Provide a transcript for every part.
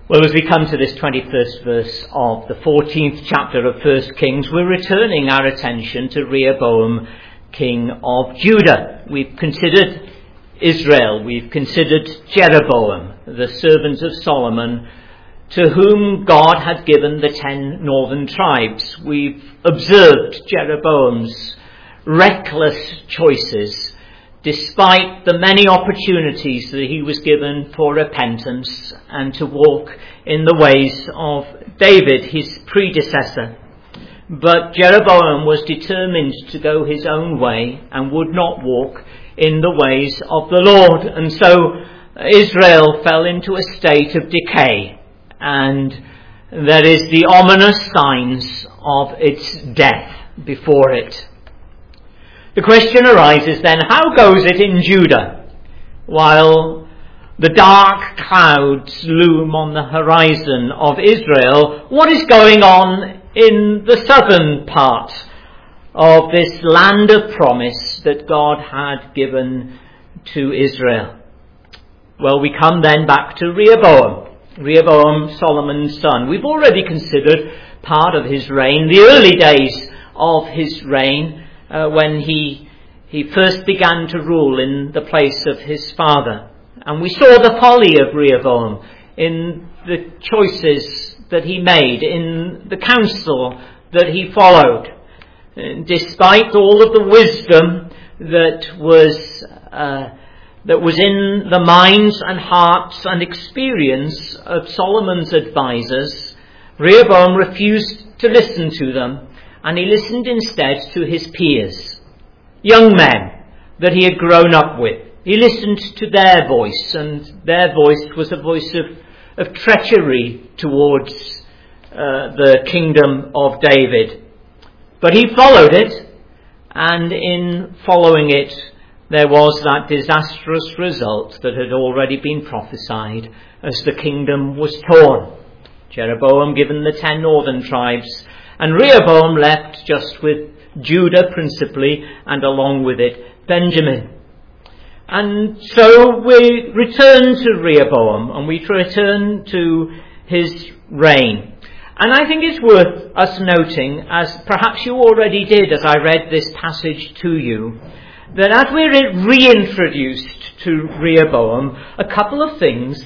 Well, as we come to this 21st verse of the 14th chapter of 1 Kings, we're returning our attention to Rehoboam, king of Judah. We've considered Israel, we've considered Jeroboam, the servant of Solomon, to whom God had given the 10 northern tribes. We've observed Jeroboam's reckless choices, despite the many opportunities that he was given for repentance and to walk in the ways of David, his predecessor. But Jeroboam was determined to go his own way and would not walk in the ways of the Lord. And so Israel fell into a state of decay, and there is the ominous signs of its death before it. The question arises then, how goes it in Judah while the dark clouds loom on the horizon of Israel? What is going on in the southern part of this land of promise that God had given to Israel? Well, we come then back to Rehoboam, Solomon's son. We've already considered part of his reign, the early days of his reign, when he first began to rule in the place of his father. And we saw the folly of Rehoboam in the choices that he made, in the counsel that he followed. Despite all of the wisdom that was in the minds and hearts and experience of Solomon's advisors, Rehoboam refused to listen to them, and he listened instead to his peers, young men that he had grown up with. He listened to their voice, and their voice was a voice of treachery towards the kingdom of David. But he followed it, and in following it, there was that disastrous result that had already been prophesied as the kingdom was torn. Jeroboam given the 10 northern tribes, and Rehoboam left just with Judah principally, and along with it Benjamin. And so we return to Rehoboam, and we return to his reign. And I think it's worth us noting, as perhaps you already did as I read this passage to you, that as we're reintroduced to Rehoboam, a couple of things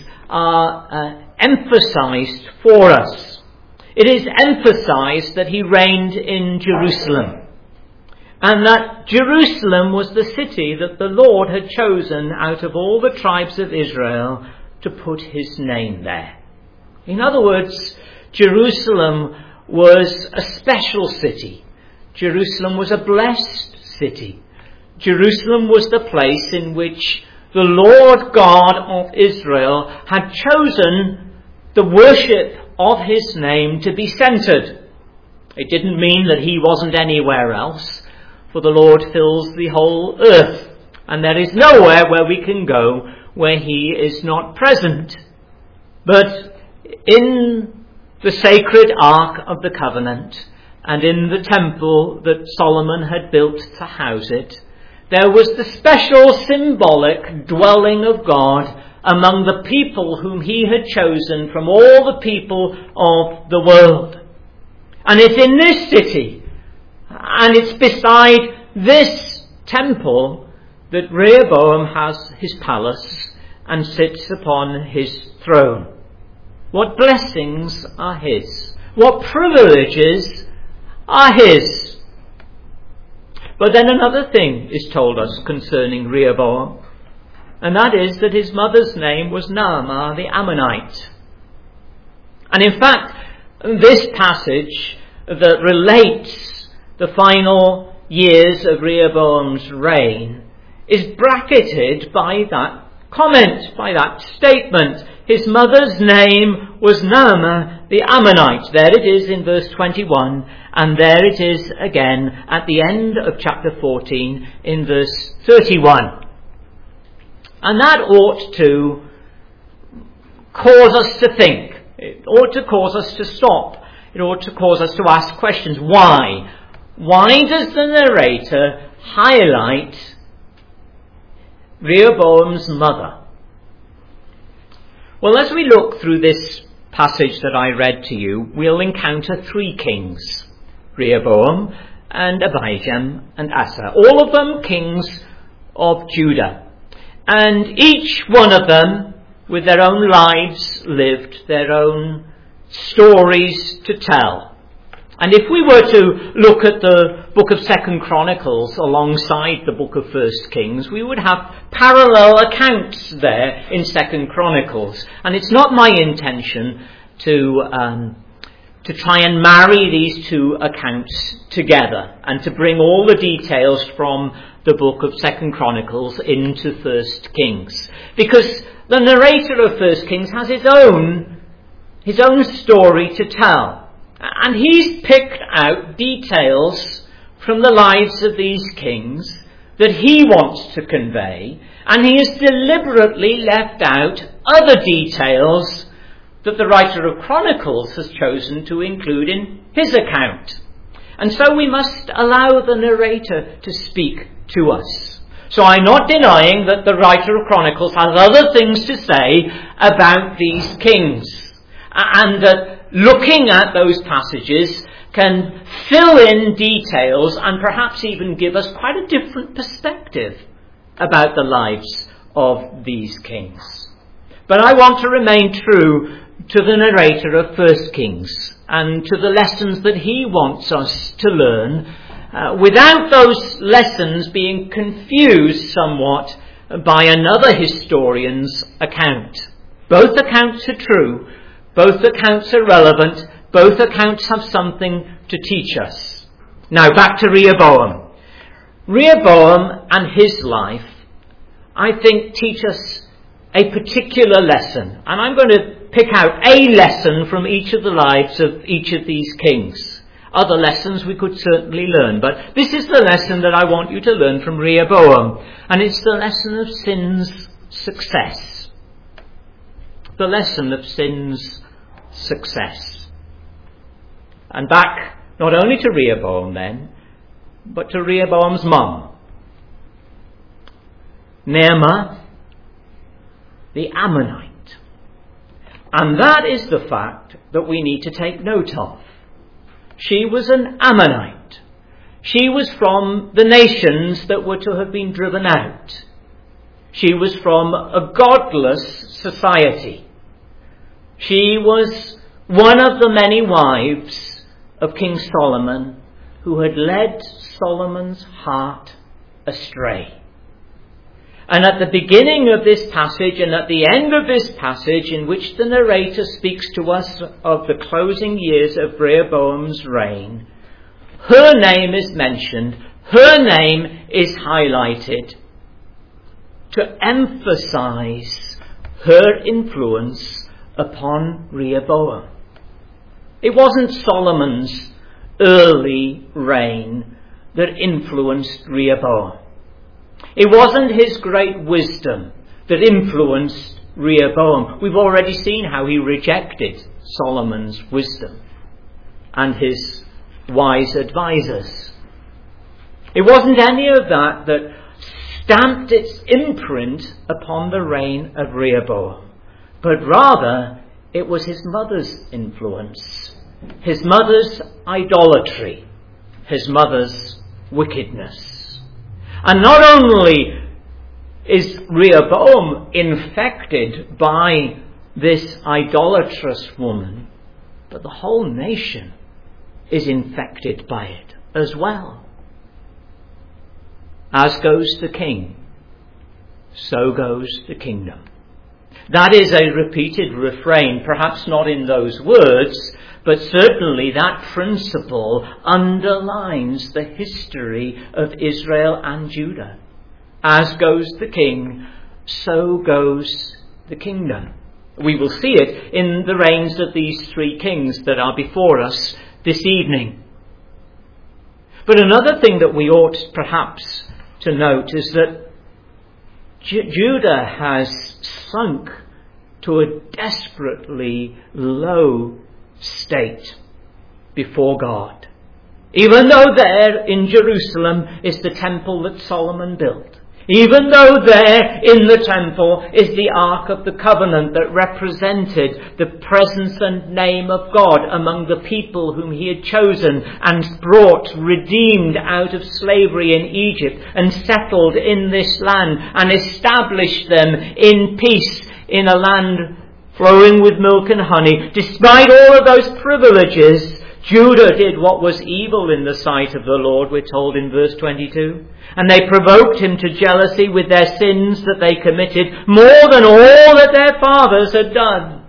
are emphasized for us. It is emphasized that he reigned in Jerusalem, and that Jerusalem was the city that the Lord had chosen out of all the tribes of Israel to put his name there. In other words, Jerusalem was a special city. Jerusalem was a blessed city. Jerusalem was the place in which the Lord God of Israel had chosen the worship of his name to be centred. It didn't mean that he wasn't anywhere else, for the Lord fills the whole earth, and there is nowhere where we can go where he is not present. But in the sacred Ark of the Covenant, and in the temple that Solomon had built to house it, there was the special symbolic dwelling of God among the people whom he had chosen from all the people of the world. And it's in this city, and it's beside this temple, that Rehoboam has his palace and sits upon his throne. What blessings are his? What privileges are his? But then another thing is told us concerning Rehoboam, and that is that his mother's name was Naamah the Ammonite. And in fact, this passage that relates the final years of Rehoboam's reign is bracketed by that comment, by that statement. His mother's name was Naamah the Ammonite. There it is in verse 21, and there it is again at the end of chapter 14 in verse 31. And that ought to cause us to think. It ought to cause us to stop. It ought to cause us to ask questions. Why? Why does the narrator highlight Rehoboam's mother? Well, as we look through this passage that I read to you, we'll encounter 3 kings, Rehoboam and Abijam and Asa, all of them kings of Judah. And each one of them, with their own lives lived, their own stories to tell. And if we were to look at the book of 2 Chronicles alongside the book of 1 Kings, we would have parallel accounts there in 2 Chronicles. And it's not my intention to try and marry these 2 accounts together and to bring all the details from the book of 2 Chronicles into 1 Kings. Because the narrator of 1 Kings has his own story to tell. And he's picked out details from the lives of these kings that he wants to convey, and he has deliberately left out other details that the writer of Chronicles has chosen to include in his account. And so we must allow the narrator to speak to us. So I'm not denying that the writer of Chronicles has other things to say about these kings, and that looking at those passages can fill in details and perhaps even give us quite a different perspective about the lives of these kings. But I want to remain true to the narrator of 1 Kings and to the lessons that he wants us to learn, without those lessons being confused somewhat by another historian's account. Both accounts are true. Both accounts are relevant. Both accounts have something to teach us. Now back to Rehoboam. Rehoboam and his life, I think, teach us a particular lesson. And I'm going to pick out a lesson from each of the lives of each of these kings. Other lessons we could certainly learn, but this is the lesson that I want you to learn from Rehoboam. And it's the lesson of sin's success. The lesson of sin's success. And back not only to Rehoboam then, but to Rehoboam's mum, Naamah the Ammonite. And that is the fact that we need to take note of. She was an Ammonite. She was from the nations that were to have been driven out. She was from a godless society. She was one of the many wives of King Solomon who had led Solomon's heart astray. And at the beginning of this passage and at the end of this passage, in which the narrator speaks to us of the closing years of Rehoboam's reign, her name is mentioned, her name is highlighted to emphasize her influence upon Rehoboam. It wasn't Solomon's early reign that influenced Rehoboam. It wasn't his great wisdom that influenced Rehoboam. We've already seen how he rejected Solomon's wisdom and his wise advisors. It wasn't any of that that stamped its imprint upon the reign of Rehoboam, but rather it was his mother's influence, his mother's idolatry, his mother's wickedness. And not only is Rehoboam infected by this idolatrous woman, but the whole nation is infected by it as well. As goes the king, so goes the kingdom. That is a repeated refrain, perhaps not in those words, but certainly that principle underlines the history of Israel and Judah. As goes the king, so goes the kingdom. We will see it in the reigns of these 3 kings that are before us this evening. But another thing that we ought perhaps to note is that Judah has sunk to a desperately low state before God. Even though there in Jerusalem is the temple that Solomon built, Even though there in the temple is the Ark of the Covenant that represented the presence and name of God among the people whom he had chosen and brought, redeemed out of slavery in Egypt and settled in this land and established them in peace in a land flowing with milk and honey. Despite all of those privileges, Judah did what was evil in the sight of the Lord, we're told in verse 22. And they provoked him to jealousy with their sins that they committed, more than all that their fathers had done.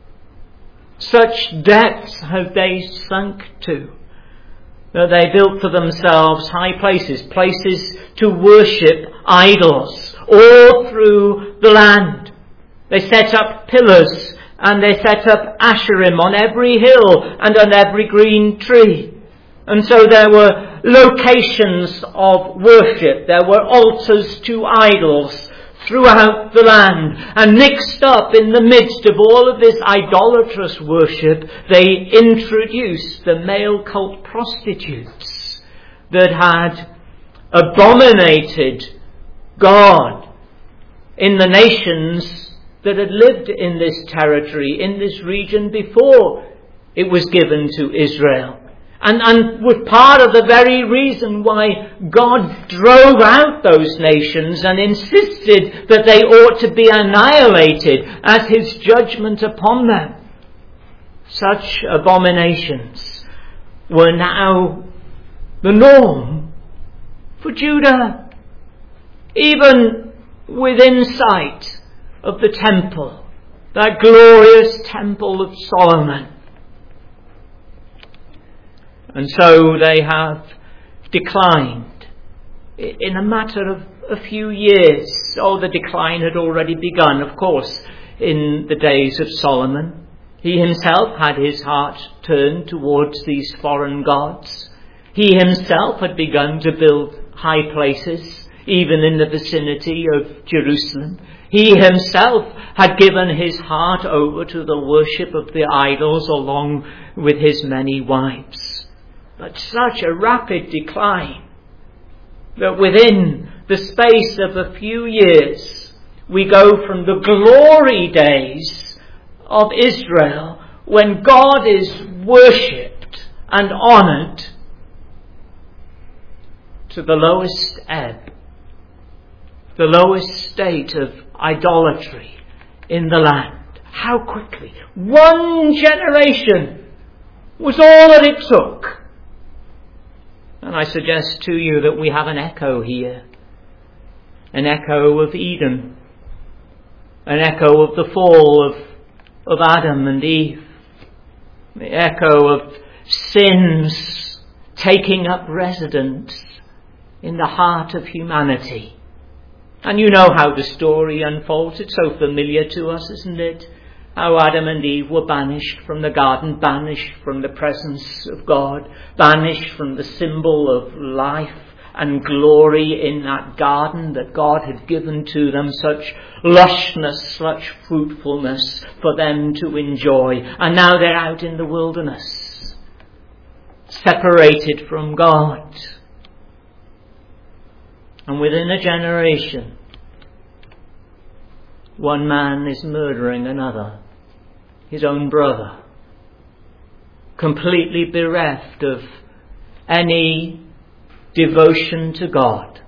Such depths have they sunk to, that they built for themselves high places, places to worship idols, all through the land. They set up pillars, and they set up Asherim on every hill and on every green tree. And so there were locations of worship. There were altars to idols throughout the land. And mixed up in the midst of all of this idolatrous worship, they introduced the male cult prostitutes that had abominated God in the nations that had lived in this territory, in this region before it was given to Israel. And was part of the very reason why God drove out those nations and insisted that they ought to be annihilated as his judgment upon them. Such abominations were now the norm for Judah, even within sight of the temple, that glorious temple of Solomon. And so they have declined in a matter of a few years. Oh, the decline had already begun, of course, in the days of Solomon. He himself had his heart turned towards these foreign gods. He himself had begun to build high places, even in the vicinity of Jerusalem. He himself had given his heart over to the worship of the idols along with his many wives. But such a rapid decline that within the space of a few years we go from the glory days of Israel, when God is worshipped and honoured, to the lowest ebb, the lowest state of idolatry in the land. How quickly! 1 generation was all that it took. And I suggest to you that we have an echo here. An echo of Eden. An echo of the fall of Adam and Eve. The echo of sins taking up residence in the heart of humanity. And you know how the story unfolds. It's so familiar to us, isn't it? How Adam and Eve were banished from the garden, banished from the presence of God, banished from the symbol of life and glory in that garden that God had given to them, such lushness, such fruitfulness for them to enjoy. And now they're out in the wilderness, separated from God. And within a generation, one man is murdering another, his own brother, completely bereft of any devotion to God,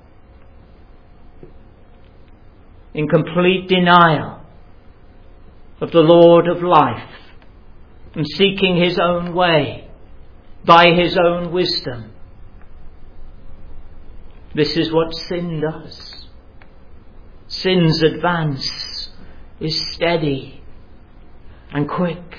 in complete denial of the Lord of life, and seeking his own way by his own wisdom. This is what sin does. Sin's advance is steady and quick.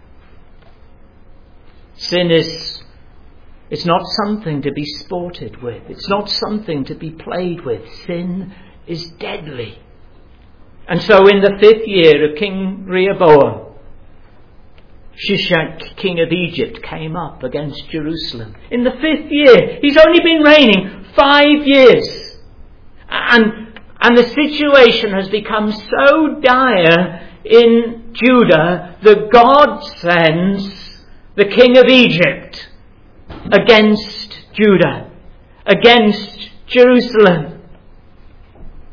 Sin it's not something to be sported with. It's not something to be played with. Sin is deadly. And so in the 5th year of King Rehoboam, Shishak, king of Egypt, came up against Jerusalem. In the 5th year, he's only been reigning 5 years. And the situation has become so dire in Judah that God sends the king of Egypt against Judah, against Jerusalem.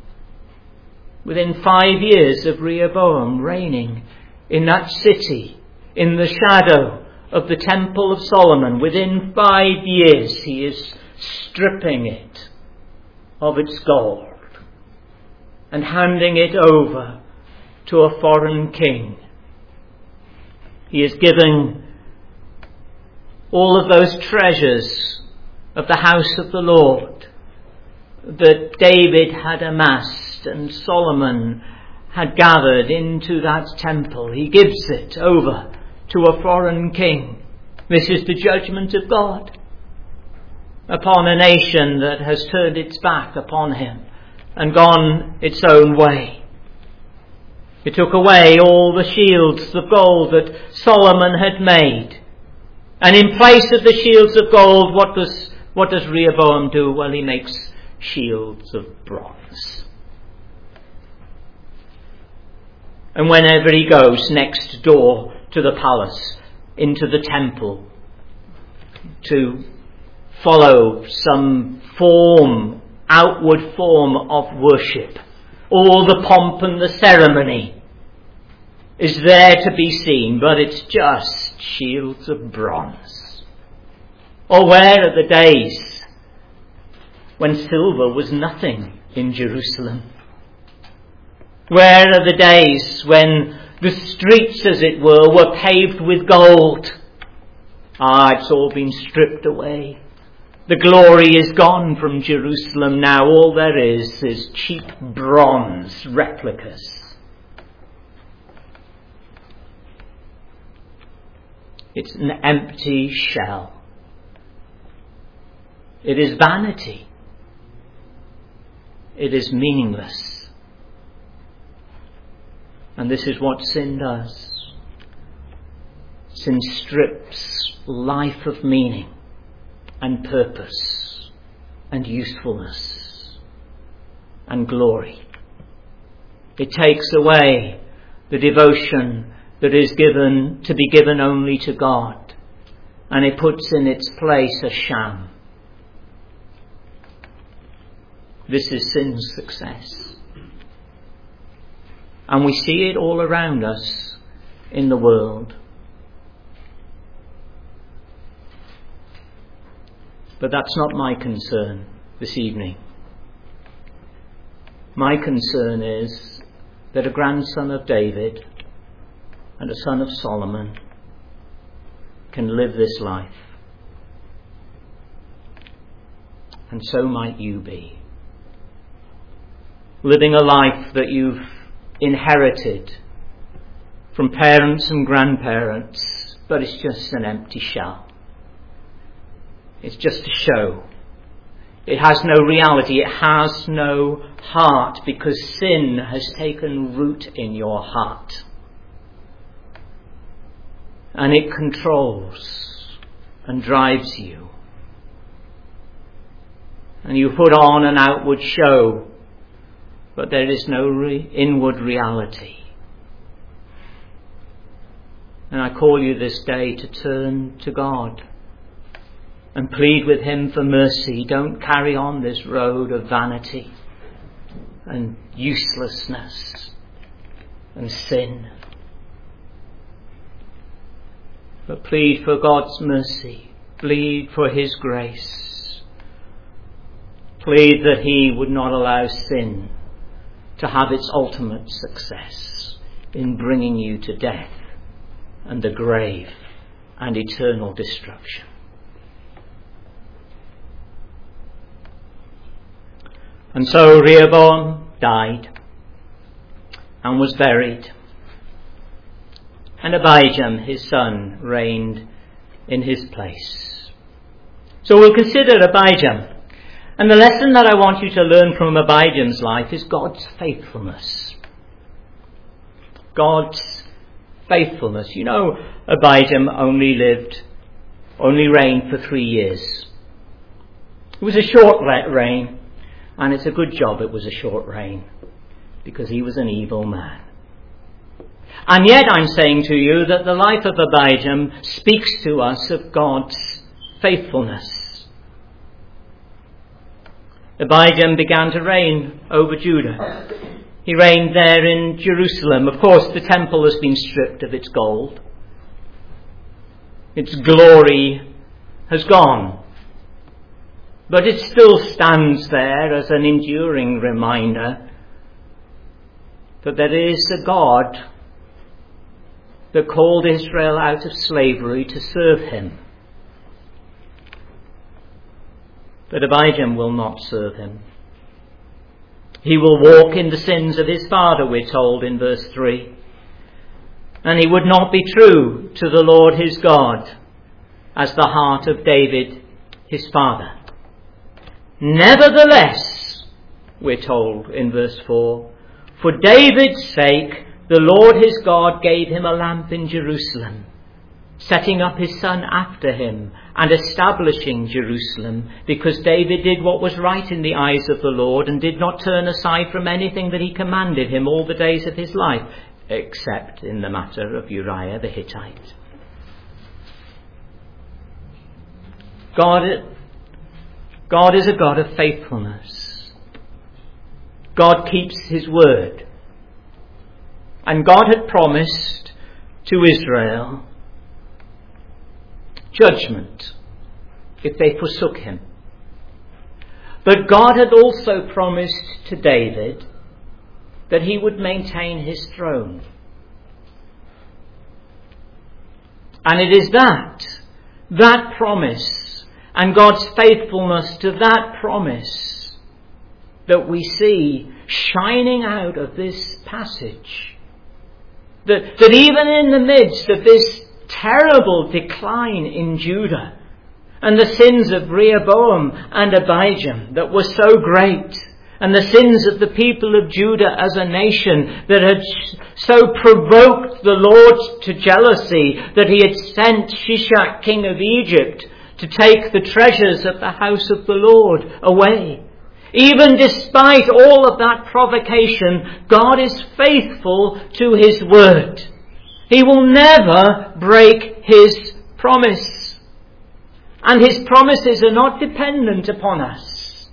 within 5 years of Rehoboam reigning in that city, in the shadow of the Temple of Solomon, within 5 years he is stripping it of its gold and handing it over to a foreign king. He is giving all of those treasures of the house of the Lord that David had amassed and Solomon had gathered into that temple. He gives it over to a foreign king. This is the judgment of God upon a nation that has turned its back upon him and gone its own way. He took away all the shields of gold that Solomon had made. And in place of the shields of gold, what does Rehoboam do? Well, he makes shields of bronze. And whenever he goes next door to the palace, into the temple, to follow some outward form of worship, all the pomp and the ceremony is there to be seen, but it's just shields of bronze. Or where are the days when silver was nothing in Jerusalem? Where are the days when the streets, as it were paved with gold? It's all been stripped away. The glory is gone from Jerusalem now. All there is cheap bronze replicas. It's an empty shell. It is vanity. It is meaningless. And this is what sin does. Sin strips life of meaning and purpose and usefulness and glory. It takes away the devotion that is given to be given only to God, and it puts in its place a sham. This is sin's success. And we see it all around us in the world. But that's not my concern this evening. My concern is that a grandson of David and a son of Solomon can live this life. And so might you be. Living a life that you've inherited from parents and grandparents, but it's just an empty shell. It's just a show. It has no reality. It has no heart, because sin has taken root in your heart. And it controls and drives you. And you put on an outward show, but there is no inward reality. And I call you this day to turn to God and plead with him for mercy. Don't carry on this road of vanity and uselessness and sin. But plead for God's mercy. Plead for his grace. Plead that he would not allow sin to have its ultimate success in bringing you to death and the grave and eternal destruction. And so Rehoboam died and was buried, and Abijam, his son, reigned in his place. So we'll consider Abijam. And the lesson that I want you to learn from Abijam's life is God's faithfulness. God's faithfulness. You know, Abijam only reigned for 3 years. It was a short reign. And it's a good job it was a short reign, because he was an evil man. And yet I'm saying to you that the life of Abijam speaks to us of God's faithfulness. Abijam began to reign over Judah. He reigned there in Jerusalem. Of course, the temple has been stripped of its gold. Its glory has gone. But it still stands there as an enduring reminder that there is a God that called Israel out of slavery to serve him. But Abijam will not serve him. He will walk in the sins of his father, we're told in verse 3. And he would not be true to the Lord his God as the heart of David his father. Nevertheless, we're told in verse 4, for David's sake the Lord his God gave him a lamp in Jerusalem, setting up his son after him and establishing Jerusalem, because David did what was right in the eyes of the Lord and did not turn aside from anything that he commanded him all the days of his life, except in the matter of Uriah the Hittite. God is a God of faithfulness. God keeps his word. And God had promised to Israel judgment if they forsook him. But God had also promised to David that he would maintain his throne. And it is that promise and God's faithfulness to that promise that we see shining out of this passage. That even in the midst of this terrible decline in Judah and the sins of Rehoboam and Abijam that were so great, and the sins of the people of Judah as a nation that had so provoked the Lord to jealousy that he had sent Shishak, king of Egypt, to take the treasures of the house of the Lord away. Even despite all of that provocation, God is faithful to his word. He will never break his promise. And his promises are not dependent upon us.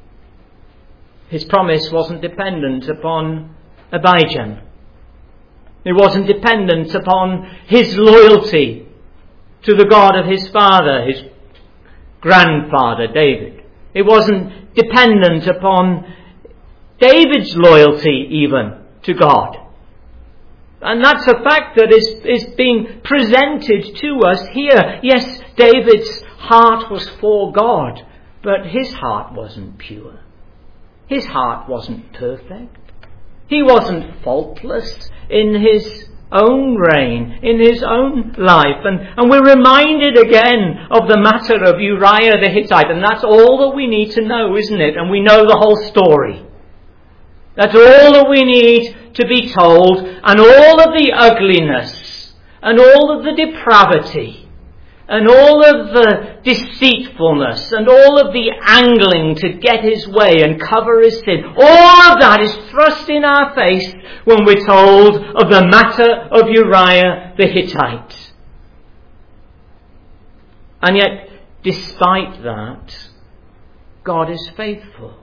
His promise wasn't dependent upon Abijam. It wasn't dependent upon his loyalty to the God of his father, his grandfather David. It wasn't dependent upon David's loyalty even to God. And that's a fact that is being presented to us here. Yes, David's heart was for God, but his heart wasn't pure. His heart wasn't perfect. He wasn't faultless in his own reign, in his own life. And we're reminded again of the matter of Uriah the Hittite, and that's all that we need to know, isn't it? And we know the whole story. That's all that we need to be told, and all of the ugliness, and all of the depravity, and all of the deceitfulness, and all of the angling to get his way and cover his sin. All of that is thrust in our face when we're told of the matter of Uriah the Hittite. And yet, despite that, God is faithful.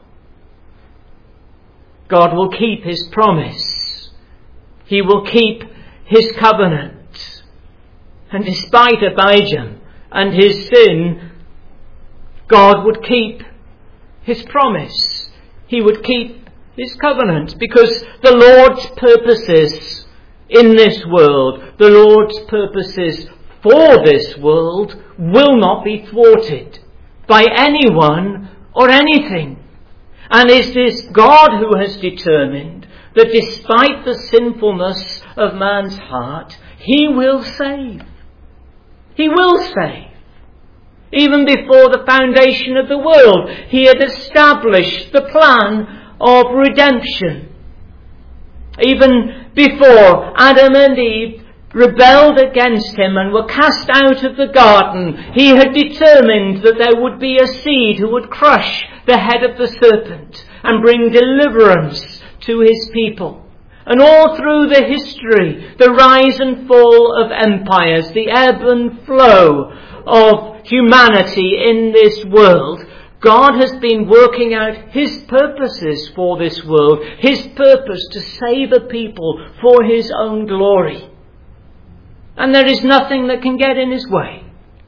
God will keep his promise. He will keep his covenant. And despite Abijam and his sin, God would keep his promise. He would keep his covenant, because the Lord's purposes in this world, the Lord's purposes for this world, will not be thwarted by anyone or anything. And it is God who has determined that despite the sinfulness of man's heart, he will save. He will save. Even before the foundation of the world, he had established the plan of redemption. Even before Adam and Eve rebelled against him and were cast out of the garden, he had determined that there would be a seed who would crush the head of the serpent and bring deliverance to his people. And all through the history, the rise and fall of empires, the ebb and flow of humanity in this world, God has been working out his purposes for this world, his purpose to save a people for his own glory. And there is nothing that can get in his way.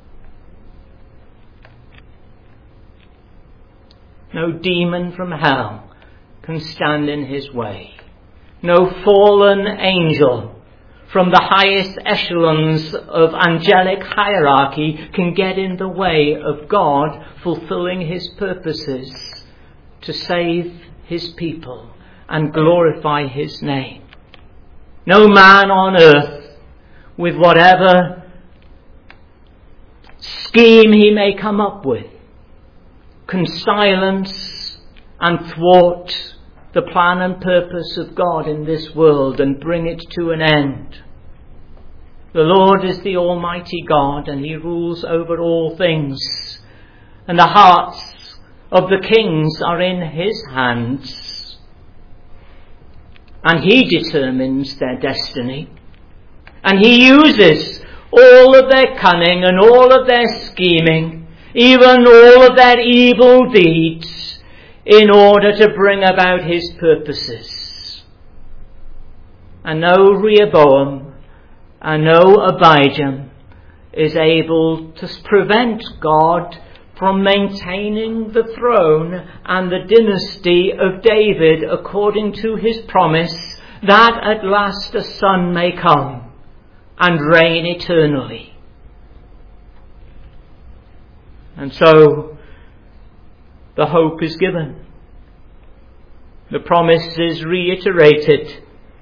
No demon from hell can stand in his way. No fallen angel from the highest echelons of angelic hierarchy can get in the way of God fulfilling his purposes to save his people and glorify his name. No man on earth, with whatever scheme he may come up with, can silence and thwart the plan and purpose of God in this world and bring it to an end. The Lord is the Almighty God, and he rules over all things, and the hearts of the kings are in his hands, and he determines their destiny, and he uses all of their cunning and all of their scheming, even all of their evil deeds, in order to bring about his purposes. And no Rehoboam and no Abijam is able to prevent God from maintaining the throne and the dynasty of David according to his promise, that at last a son may come and reign eternally. And so the hope is given. The promise is reiterated.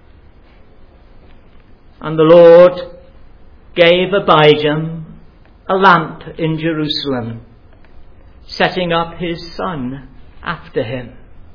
And the Lord gave Abijam a lamp in Jerusalem, setting up his son after him.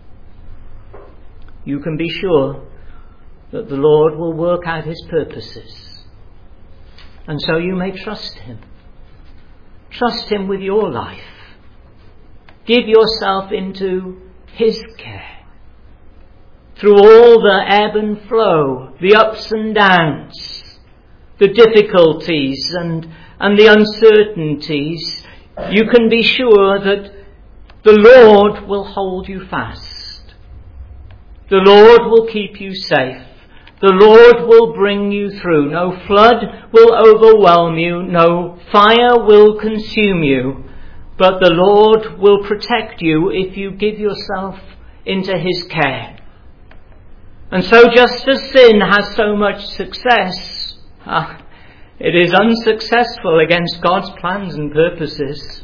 You can be sure that the Lord will work out his purposes. And so you may trust him. Trust him with your life. Give yourself into his care. Through all the ebb and flow, the ups and downs, the difficulties and the uncertainties, you can be sure that the Lord will hold you fast. The Lord will keep you safe. The Lord will bring you through. No flood will overwhelm you. No fire will consume you. But the Lord will protect you if you give yourself into his care. And so just as sin has so much success, it is unsuccessful against God's plans and purposes.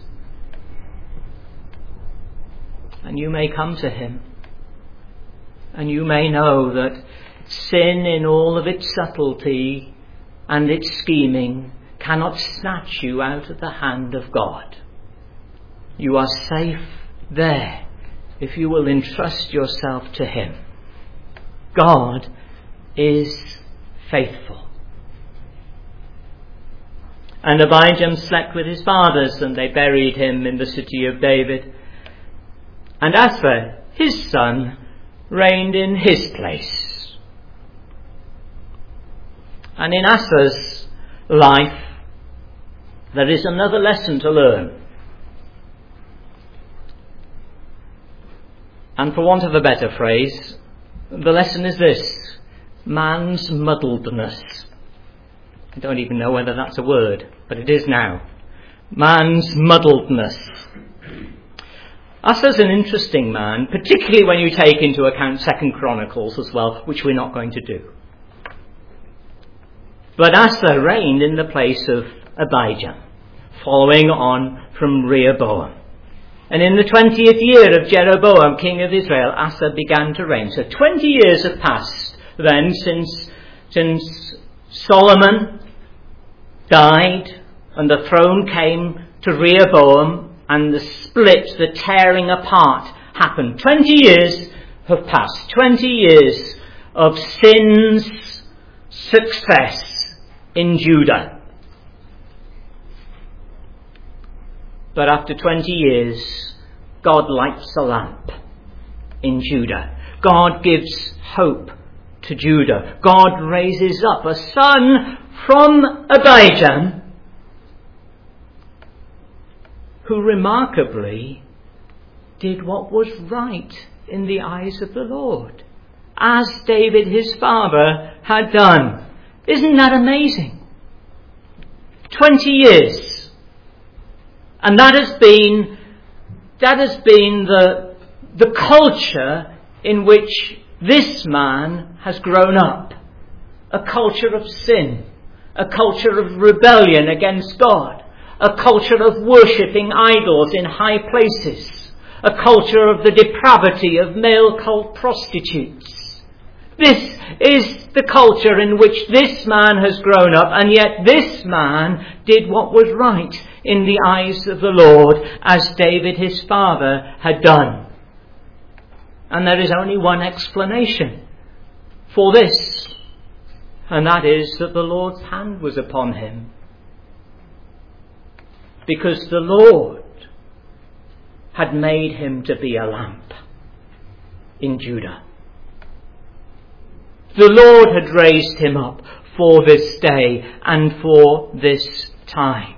And you may come to him, and you may know that sin in all of its subtlety and its scheming cannot snatch you out of the hand of God. You are safe there if you will entrust yourself to him. God is faithful. And Abijam slept with his fathers, and they buried him in the city of David. And Asa, his son, reigned in his place. And in Asa's life, there is another lesson to learn. And for want of a better phrase, the lesson is this: man's muddledness. I don't even know whether that's a word, but it is now. Man's muddledness. Asa's an interesting man, particularly when you take into account 2 Chronicles as well, which we're not going to do. But Asa reigned in the place of Abijam, following on from Rehoboam. And in the 20th year of Jeroboam, king of Israel, Asa began to reign. So 20 years have passed then since Solomon died and the throne came to Rehoboam and the split, the tearing apart happened. 20 years have passed. 20 years of sin's success in Judah. But after 20 years, God lights a lamp in Judah. God gives hope to Judah. God raises up a son from Abijam who remarkably did what was right in the eyes of the Lord, as David his father had done. Isn't that amazing? 20 years. And that has been the culture in which this man has grown up. A culture of sin, a culture of rebellion against God, a culture of worshipping idols in high places, a culture of the depravity of male cult prostitutes. This is the culture in which this man has grown up, and yet this man did what was right in the eyes of the Lord, as David his father had done. And there is only one explanation for this, and that is that the Lord's hand was upon him. Because the Lord had made him to be a lamp in Judah. The Lord had raised him up for this day and for this time.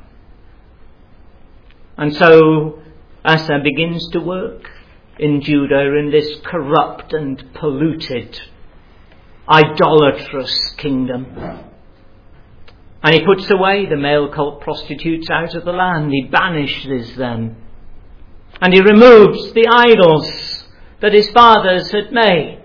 And so Asa begins to work in Judah, in this corrupt and polluted, idolatrous kingdom. And he puts away the male cult prostitutes out of the land. He banishes them. And he removes the idols that his fathers had made.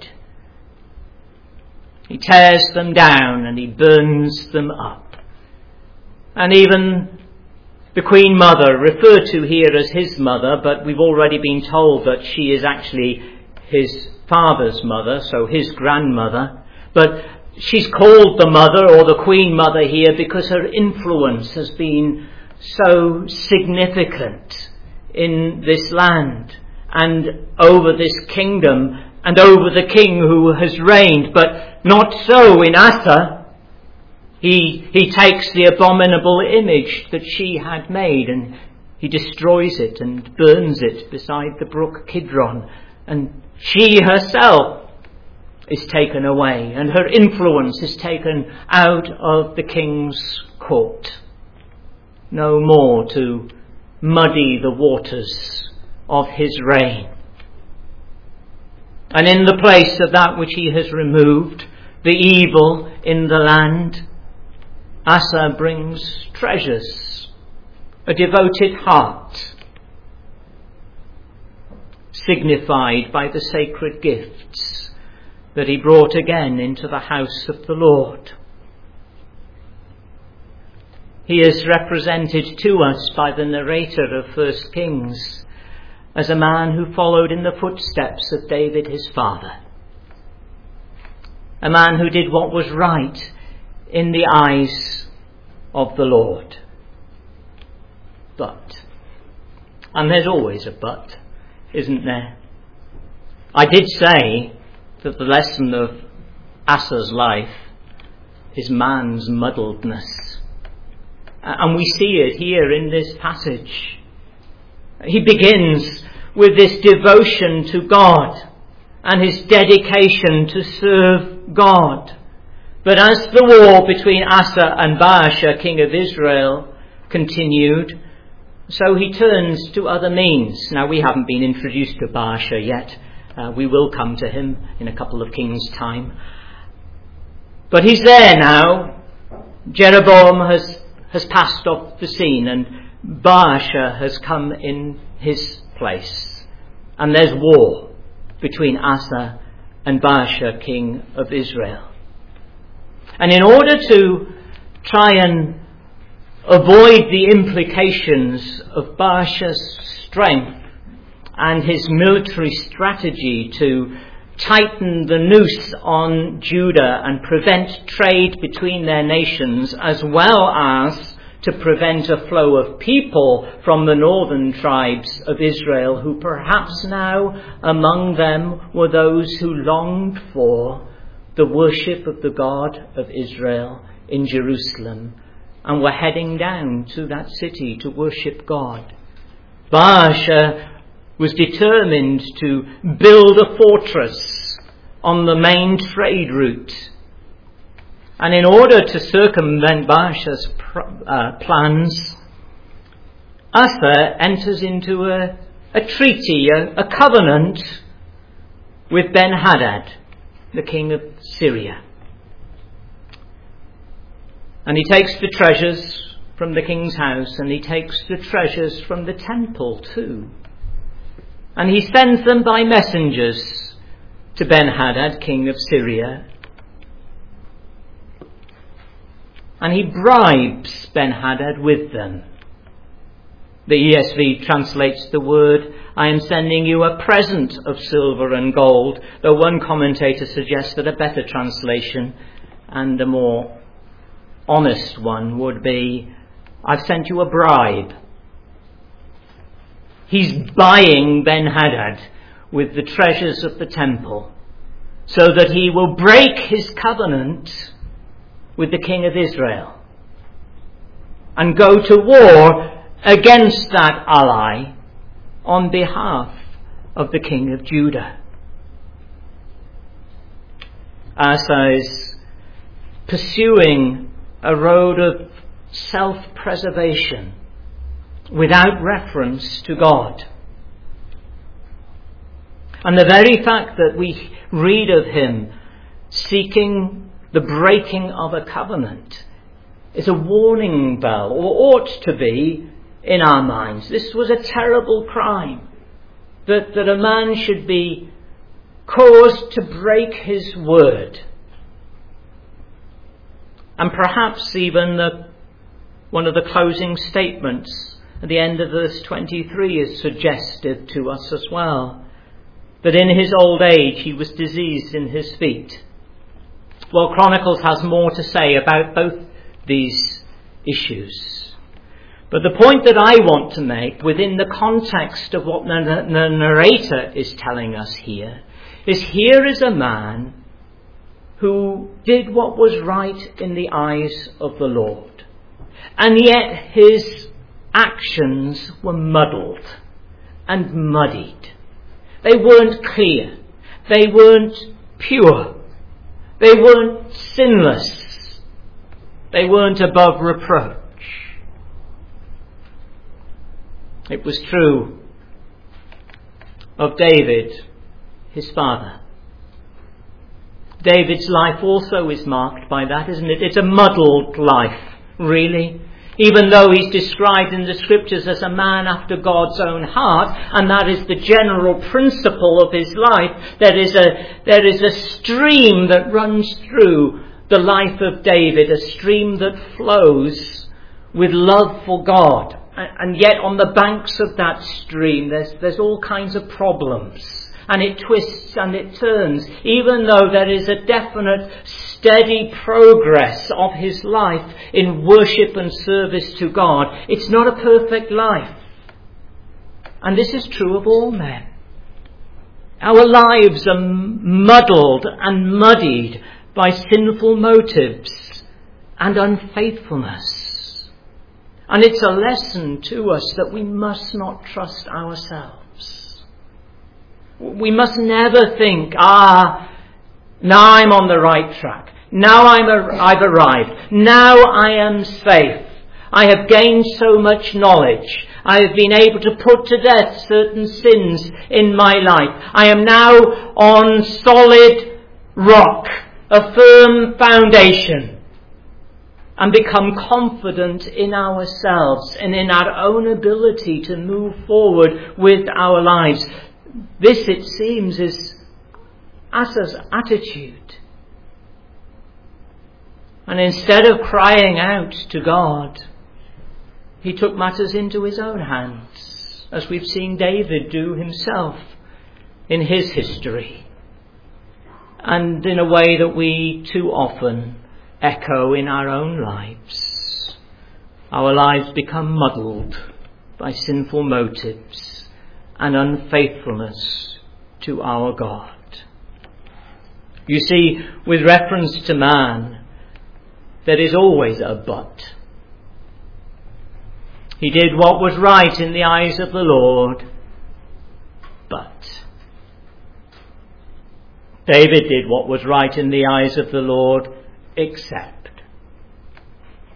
He tears them down and he burns them up. And even the Queen Mother, referred to here as his mother, but we've already been told that she is actually his father's mother, so his grandmother. But she's called the mother or the Queen Mother here because her influence has been so significant in this land and over this kingdom and over the king who has reigned. But not so in Asa. He takes the abominable image that she had made and he destroys it and burns it beside the brook Kidron. And she herself is taken away and her influence is taken out of the king's court. No more to muddy the waters of his reign. And in the place of that which he has removed, the evil in the land, Asa brings treasures, a devoted heart, signified by the sacred gifts that he brought again into the house of the Lord. He is represented to us by the narrator of 1 Kings as a man who followed in the footsteps of David his father. A man who did what was right in the eyes of the Lord. But, and there's always a but, isn't there? I did say that the lesson of Asa's life is man's muddledness. And we see it here in this passage. He begins with this devotion to God and his dedication to serve God. But as the war between Asa and Baasha, king of Israel, continued, so he turns to other means. Now, we haven't been introduced to Baasha yet. We will come to him in a couple of kings' time. But he's there now. Jeroboam has passed off the scene and Baasha has come in his place. And there's war between Asa and Baasha, king of Israel. And in order to try and avoid the implications of Baasha's strength and his military strategy to tighten the noose on Judah and prevent trade between their nations, as well as to prevent a flow of people from the northern tribes of Israel, who perhaps now among them were those who longed for the worship of the God of Israel in Jerusalem and were heading down to that city to worship God. Baasha was determined to build a fortress on the main trade route. And in order to circumvent Baasha's plans, Asa enters into a a treaty, a covenant with Ben-Hadad, the king of Syria. And he takes the treasures from the king's house, and he takes the treasures from the temple too. And he sends them by messengers to Ben-Hadad, king of Syria. And he bribes Ben-Hadad with them. The ESV translates the word, "I am sending you a present of silver and gold," though one commentator suggests that a better translation and a more honest one would be, "I've sent you a bribe." He's buying Ben-Hadad with the treasures of the temple so that he will break his covenant with the king of Israel and go to war against that ally on behalf of the king of Judah. Asa is pursuing a road of self-preservation without reference to God. And the very fact that we read of him seeking the breaking of a covenant is a warning bell, or ought to be in our minds. This was a terrible crime, that a man should be caused to break his word. And perhaps even one of the closing statements at the end of verse 23 is suggestive to us as well, that in his old age he was diseased in his feet. Well, Chronicles has more to say about both these issues. But the point that I want to make within the context of what the narrator is telling us here is a man who did what was right in the eyes of the Lord. And yet his actions were muddled and muddied. They weren't clear. They weren't pure. They weren't sinless. They weren't above reproach. It was true of David, his father. David's life also is marked by that, isn't it? It's a muddled life, really. Even though he's described in the scriptures as a man after God's own heart, and that is the general principle of his life, there is a stream that runs through the life of David, a stream that flows with love for God. And yet on the banks of that stream there's all kinds of problems. And it twists and it turns. Even though there is a definite, steady progress of his life in worship and service to God, it's not a perfect life. And this is true of all men. Our lives are muddled and muddied by sinful motives and unfaithfulness. And it's a lesson to us that we must not trust ourselves. We must never think, now I'm on the right track. Now I've arrived. Now I am safe. I have gained so much knowledge. I have been able to put to death certain sins in my life. I am now on solid rock, a firm foundation, and become confident in ourselves and in our own ability to move forward with our lives. This, it seems, is Asa's attitude. And instead of crying out to God, he took matters into his own hands, as we've seen David do himself in his history, and in a way that we too often echo in our own lives. Our lives become muddled by sinful motives and unfaithfulness to our God. You see, with reference to man, there is always a but. He did what was right in the eyes of the Lord, but. David did what was right in the eyes of the Lord, except.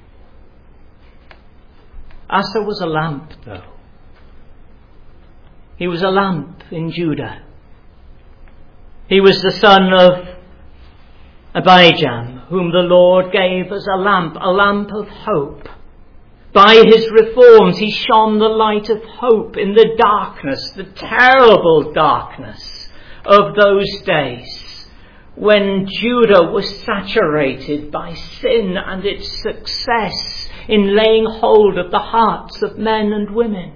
Asa was a lamp, though. He was a lamp in Judah. He was the son of Abijam, whom the Lord gave as a lamp of hope. By his reforms, he shone the light of hope in the darkness, the terrible darkness of those days when Judah was saturated by sin and its success in laying hold of the hearts of men and women.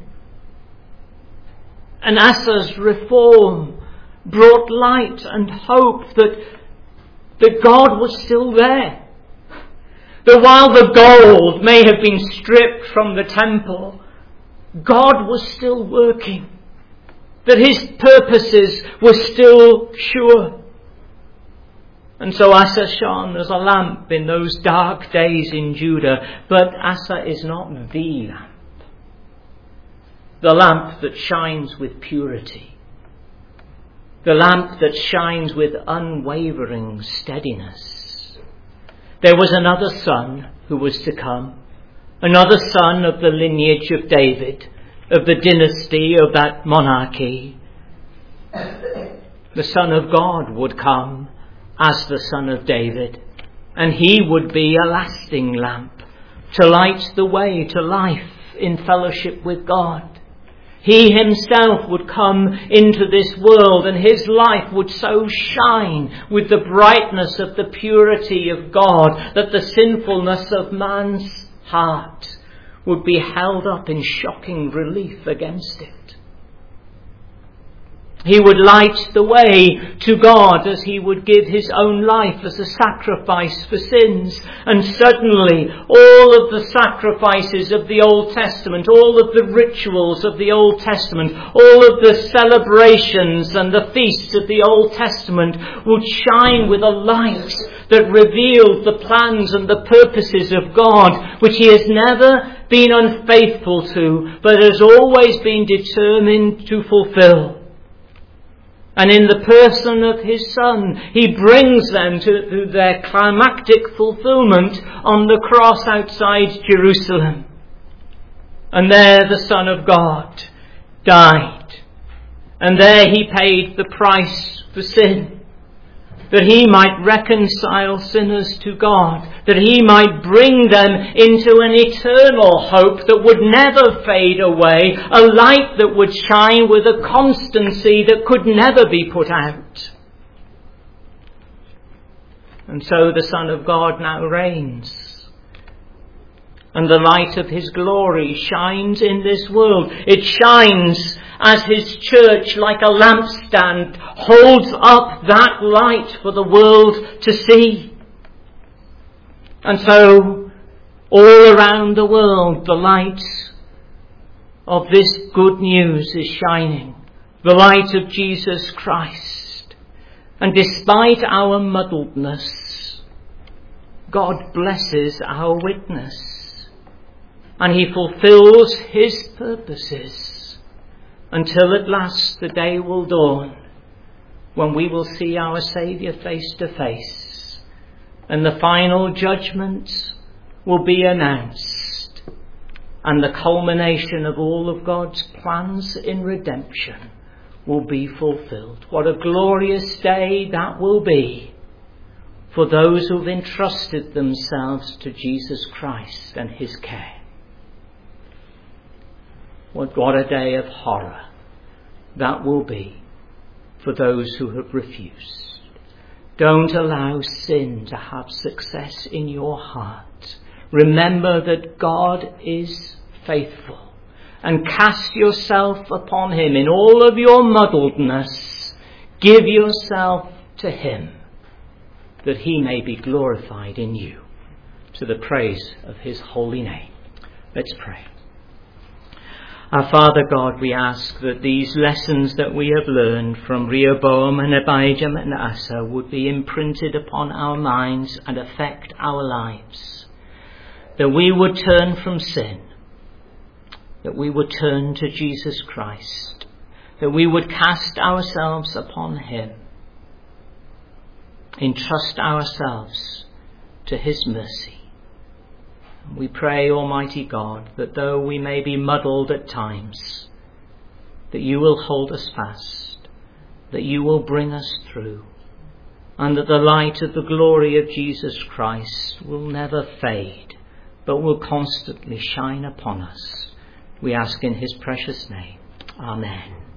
And Asa's reform brought light and hope that God was still there. That while the gold may have been stripped from the temple, God was still working. That his purposes were still sure. And so Asa shone as a lamp in those dark days in Judah. But Asa is not the lamp. The lamp that shines with purity. The lamp that shines with unwavering steadiness. There was another son who was to come, another son of the lineage of David, of the dynasty of that monarchy. The Son of God would come as the Son of David, and he would be a lasting lamp to light the way to life in fellowship with God. He himself would come into this world, and his life would so shine with the brightness of the purity of God that the sinfulness of man's heart would be held up in shocking relief against it. He would light the way to God as he would give his own life as a sacrifice for sins. And suddenly all of the sacrifices of the Old Testament, all of the rituals of the Old Testament, all of the celebrations and the feasts of the Old Testament would shine with a light that revealed the plans and the purposes of God, which he has never been unfaithful to, but has always been determined to fulfill. And in the person of his Son, he brings them to their climactic fulfillment on the cross outside Jerusalem. And there the Son of God died. And there he paid the price for sin, that he might reconcile sinners to God, that he might bring them into an eternal hope that would never fade away, a light that would shine with a constancy that could never be put out. And so the Son of God now reigns, and the light of his glory shines in this world. It shines as his church, like a lampstand, holds up that light for the world to see. And so, all around the world, the light of this good news is shining. The light of Jesus Christ. And despite our muddledness, God blesses our witness. And he fulfills his purposes. Until at last the day will dawn when we will see our Saviour face to face, and the final judgment will be announced, and the culmination of all of God's plans in redemption will be fulfilled. What a glorious day that will be for those who have entrusted themselves to Jesus Christ and his care. What a day of horror that will be for those who have refused. Don't allow sin to have success in your heart. Remember that God is faithful, and cast yourself upon him in all of your muddledness. Give yourself to him, that he may be glorified in you, to the praise of his holy name. Let's pray. Our Father God, we ask that these lessons that we have learned from Rehoboam and Abijam and Asa would be imprinted upon our minds and affect our lives. That we would turn from sin. That we would turn to Jesus Christ. That we would cast ourselves upon him. Entrust ourselves to his mercy. We pray, Almighty God, that though we may be muddled at times, that you will hold us fast, that you will bring us through, and that the light of the glory of Jesus Christ will never fade, but will constantly shine upon us. We ask in his precious name. Amen.